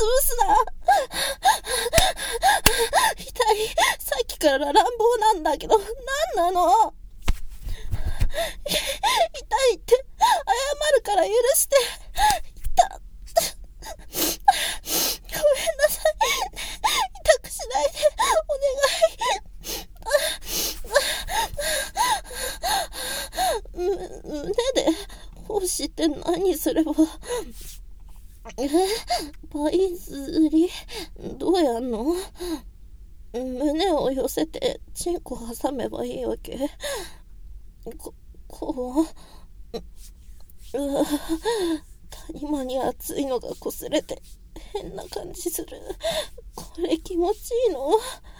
すな。痛い。さっきから乱暴なんだけど、なんなの？痛いって謝るから許して。ごめんなさい。痛くしないでお願い。胸で奉仕って何すれば？パイズリどうやんの？胸を寄せてチンコ挟めばいいわけ？こう谷間に熱いのが擦れて変な感じする。これ気持ちいいの？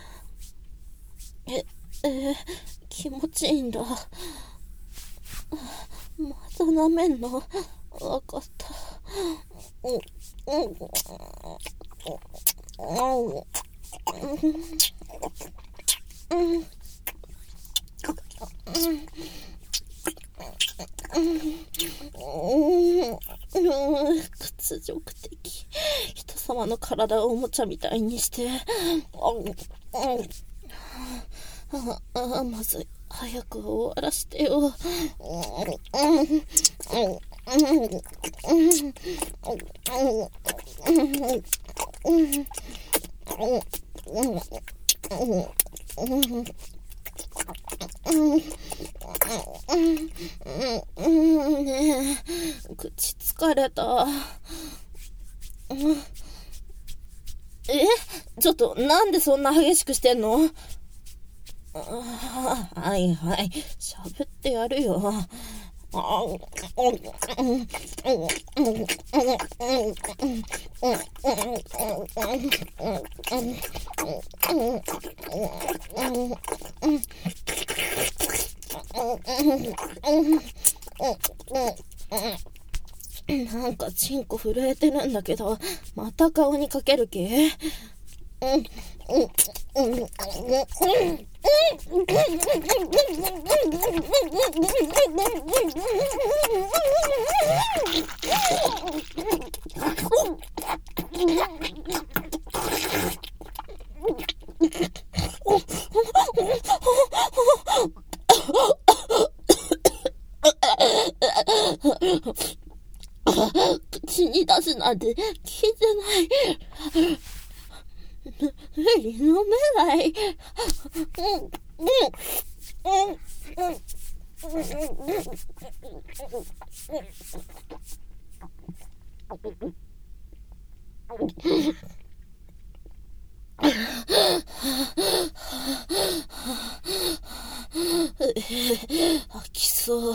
気持ちいいんだ。また舐めんの？わかった。屈辱的。人様の体をおもちゃみたいにしてまずい。早く終わらしてよ。ねえ、口疲れた。ちょっとなんでそんな激しくしてんの？はいはい、喋ってやるよ。なんかチンコ震えてるんだけど、また顔にかける気？口に出すなんて聞いてない。飲めない。吐きそう。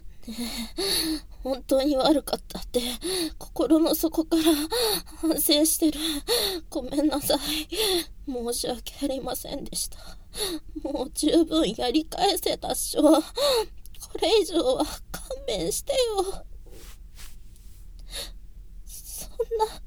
本当に悪かったって心の底から反省してる。ごめんなさい。申し訳ありませんでした。もう十分やり返せたっしょ。これ以上は勘弁してよ。そんな